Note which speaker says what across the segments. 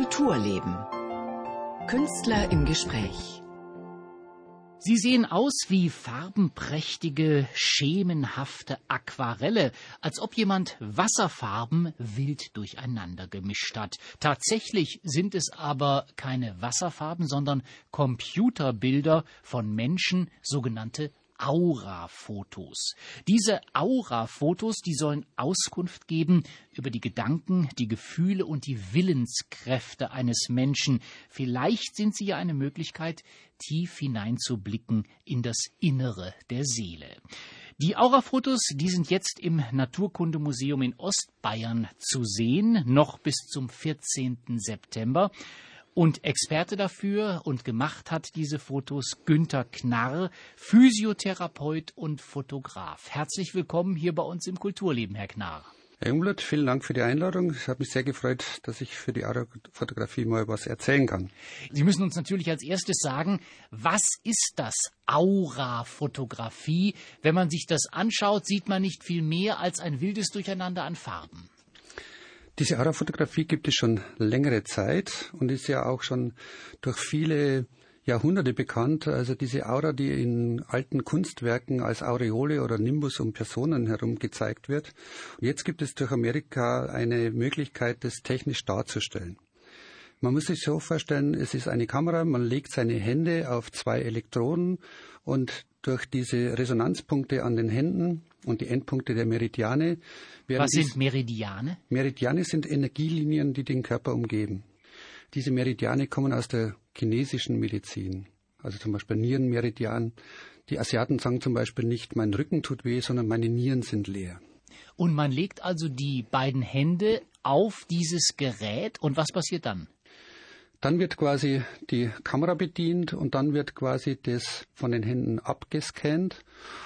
Speaker 1: Kulturleben. Künstler im Gespräch.
Speaker 2: Sie sehen aus wie farbenprächtige, schemenhafte Aquarelle, als ob jemand Wasserfarben wild durcheinander gemischt hat. Tatsächlich sind es aber keine Wasserfarben, sondern Computerbilder von Menschen, sogenannte Aura-Fotos. Diese Aura-Fotos, die sollen Auskunft geben über die Gedanken, die Gefühle und die Willenskräfte eines Menschen. Vielleicht sind sie ja eine Möglichkeit, tief hineinzublicken in das Innere der Seele. Die Aura-Fotos, die sind jetzt im Naturkundemuseum in Ostbayern zu sehen, noch bis zum 14. September. Und Experte dafür und gemacht hat diese Fotos Günter Knarr, Physiotherapeut und Fotograf. Herzlich willkommen hier bei uns im Kulturleben, Herr Knarr.
Speaker 3: Herr Jungblut, vielen Dank für die Einladung. Ich habe mich sehr gefreut, dass ich für die Aura-Fotografie mal was erzählen kann.
Speaker 2: Sie müssen uns natürlich als erstes sagen, was ist das Aura-Fotografie? Wenn man sich das anschaut, sieht man nicht viel mehr als ein wildes Durcheinander an Farben.
Speaker 3: Diese Aura-Fotografie gibt es schon längere Zeit und ist ja auch schon durch viele Jahrhunderte bekannt. Also diese Aura, die in alten Kunstwerken als Aureole oder Nimbus um Personen herum gezeigt wird. Und jetzt gibt es durch Amerika eine Möglichkeit, das technisch darzustellen. Man muss sich so vorstellen, es ist eine Kamera, man legt seine Hände auf zwei Elektroden und durch diese Resonanzpunkte an den Händen und die Endpunkte der Meridiane.
Speaker 2: Was sind Meridiane?
Speaker 3: Meridiane sind Energielinien, die den Körper umgeben. Diese Meridiane kommen aus der chinesischen Medizin, also zum Beispiel Nierenmeridian. Die Asiaten sagen zum Beispiel nicht, mein Rücken tut weh, sondern meine Nieren sind leer.
Speaker 2: Und man legt also die beiden Hände auf dieses Gerät und was passiert dann?
Speaker 3: Dann wird quasi die Kamera bedient und dann wird quasi das von den Händen abgescannt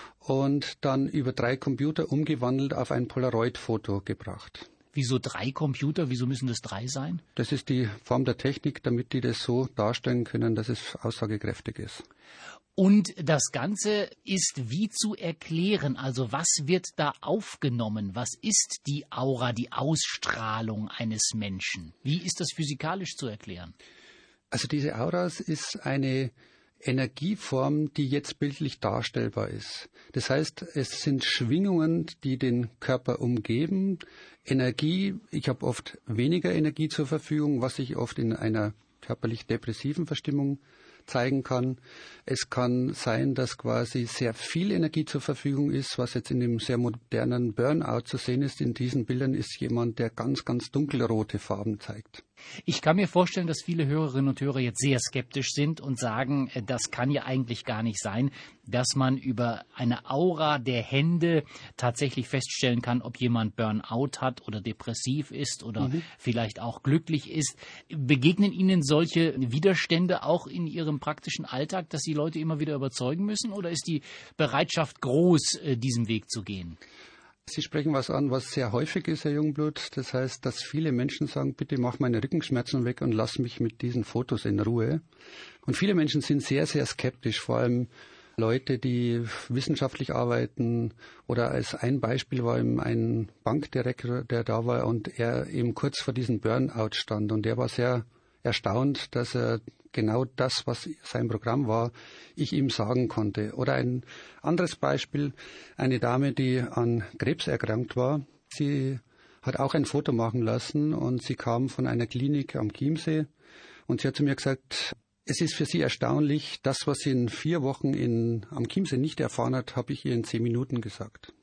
Speaker 3: und dann über 3 Computer umgewandelt auf ein Polaroid-Foto gebracht.
Speaker 2: Wieso 3 Computer? Wieso müssen das 3 sein?
Speaker 3: Das ist die Form der Technik, damit die das so darstellen können, dass es aussagekräftig ist.
Speaker 2: Und das Ganze ist wie zu erklären, also was wird da aufgenommen? Was ist die Aura, die Ausstrahlung eines Menschen? Wie ist das physikalisch zu erklären?
Speaker 3: Also diese Auras ist eine Energieform, die jetzt bildlich darstellbar ist. Das heißt, es sind Schwingungen, die den Körper umgeben. Energie, ich habe oft weniger Energie zur Verfügung, was sich oft in einer körperlich depressiven Verstimmung zeigen kann. Es kann sein, dass quasi sehr viel Energie zur Verfügung ist, was jetzt in dem sehr modernen Burnout zu sehen ist. In diesen Bildern ist jemand, der ganz, ganz dunkelrote Farben zeigt.
Speaker 2: Ich kann mir vorstellen, dass viele Hörerinnen und Hörer jetzt sehr skeptisch sind und sagen, das kann ja eigentlich gar nicht sein, dass man über eine Aura der Hände tatsächlich feststellen kann, ob jemand Burnout hat oder depressiv ist oder vielleicht auch glücklich ist. Begegnen Ihnen solche Widerstände auch in Ihrem praktischen Alltag, dass Sie Leute immer wieder überzeugen müssen, oder ist die Bereitschaft groß, diesen Weg zu gehen?
Speaker 3: Sie sprechen was an, was sehr häufig ist, Herr Jungblut. Das heißt, dass viele Menschen sagen, bitte mach meine Rückenschmerzen weg und lass mich mit diesen Fotos in Ruhe. Und viele Menschen sind sehr, sehr skeptisch, vor allem Leute, die wissenschaftlich arbeiten. Oder als ein Beispiel war eben ein Bankdirektor, der da war und er eben kurz vor diesem Burnout stand. Und der war sehr erstaunt, dass er genau das, was sein Programm war, ich ihm sagen konnte. Oder ein anderes Beispiel, eine Dame, die an Krebs erkrankt war. Sie hat auch ein Foto machen lassen und sie kam von einer Klinik am Chiemsee und sie hat zu mir gesagt, es ist für sie erstaunlich, das, was sie in 4 Wochen am Chiemsee nicht erfahren hat, habe ich ihr in 10 Minuten gesagt.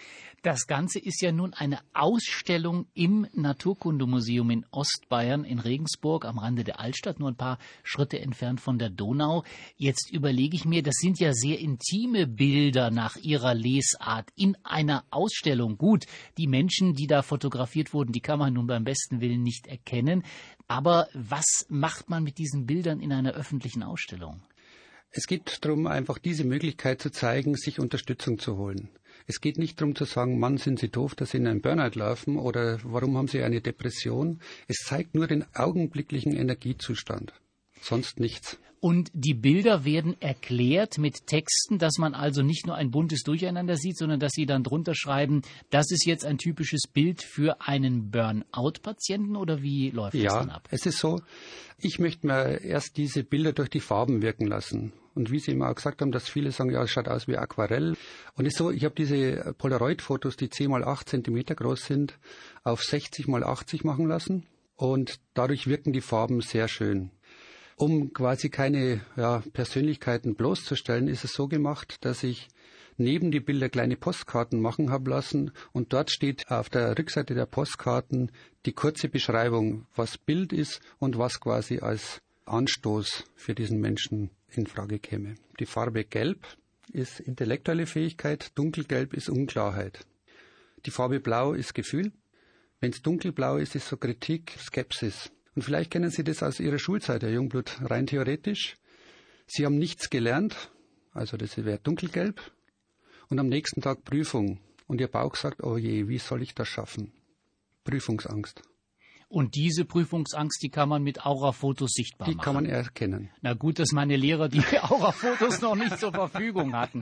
Speaker 2: Das Ganze ist ja nun eine Ausstellung im Naturkundemuseum in Ostbayern in Regensburg am Rande der Altstadt, nur ein paar Schritte entfernt von der Donau. Jetzt überlege ich mir, das sind ja sehr intime Bilder nach Ihrer Lesart in einer Ausstellung. Gut, die Menschen, die da fotografiert wurden, die kann man nun beim besten Willen nicht erkennen. Aber was macht man mit diesen Bildern in einer öffentlichen Ausstellung?
Speaker 3: Es geht darum, einfach diese Möglichkeit zu zeigen, sich Unterstützung zu holen. Es geht nicht darum zu sagen, Mann, sind Sie doof, dass Sie in einen Burnout laufen oder warum haben Sie eine Depression. Es zeigt nur den augenblicklichen Energiezustand, sonst nichts.
Speaker 2: Und die Bilder werden erklärt mit Texten, dass man also nicht nur ein buntes Durcheinander sieht, sondern dass Sie dann drunter schreiben, das ist jetzt ein typisches Bild für einen Burnout-Patienten, oder wie läuft das dann ab?
Speaker 3: Ja, es ist so, ich möchte mir erst diese Bilder durch die Farben wirken lassen. Und wie Sie immer auch gesagt haben, dass viele sagen, ja, es schaut aus wie Aquarell. Und es ist so, ich habe diese Polaroid-Fotos, die 10 mal 8 Zentimeter groß sind, auf 60 mal 80 machen lassen. Und dadurch wirken die Farben sehr schön. Um quasi keine Persönlichkeiten bloßzustellen, ist es so gemacht, dass ich neben die Bilder kleine Postkarten machen habe lassen und dort steht auf der Rückseite der Postkarten die kurze Beschreibung, was Bild ist und was quasi als Anstoß für diesen Menschen in Frage käme. Die Farbe Gelb ist intellektuelle Fähigkeit, Dunkelgelb ist Unklarheit. Die Farbe Blau ist Gefühl. Wenn es dunkelblau ist, ist so Kritik, Skepsis. Und vielleicht kennen Sie das aus Ihrer Schulzeit, Herr Jungblut, rein theoretisch. Sie haben nichts gelernt, also das wäre dunkelgelb. Und am nächsten Tag Prüfung. Und Ihr Bauch sagt, oh je, wie soll ich das schaffen? Prüfungsangst.
Speaker 2: Und diese Prüfungsangst, die kann man mit Aurafotos sichtbar machen.
Speaker 3: Die kann man erkennen.
Speaker 2: Na gut, dass meine Lehrer die Aurafotos noch nicht zur Verfügung hatten.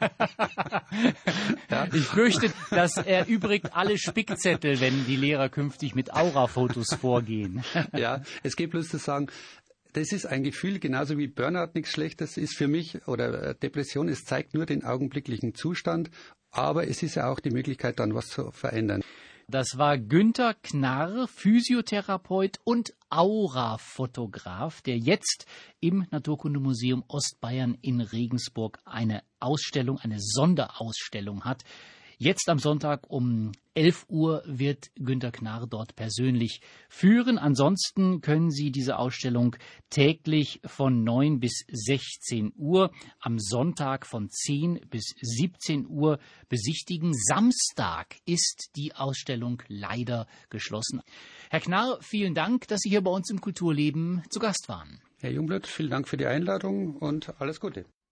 Speaker 2: Ja. Ich fürchte, das erübrigt alle Spickzettel, wenn die Lehrer künftig mit Aurafotos vorgehen.
Speaker 3: Ja, es geht bloß zu sagen, das ist ein Gefühl, genauso wie Burnout nichts Schlechtes ist für mich oder Depression. Es zeigt nur den augenblicklichen Zustand, aber es ist ja auch die Möglichkeit, dann was zu verändern.
Speaker 2: Das war Günter Knarr, Physiotherapeut und Aurafotograf, der jetzt im Naturkundemuseum Ostbayern in Regensburg eine Ausstellung, eine Sonderausstellung hat. Jetzt am Sonntag um 11 Uhr wird Günter Knarr dort persönlich führen. Ansonsten können Sie diese Ausstellung täglich von 9 bis 16 Uhr, am Sonntag von 10 bis 17 Uhr besichtigen. Samstag ist die Ausstellung leider geschlossen. Herr Knarr, vielen Dank, dass Sie hier bei uns im Kulturleben zu Gast waren.
Speaker 3: Herr Jungblut, vielen Dank für die Einladung und alles Gute.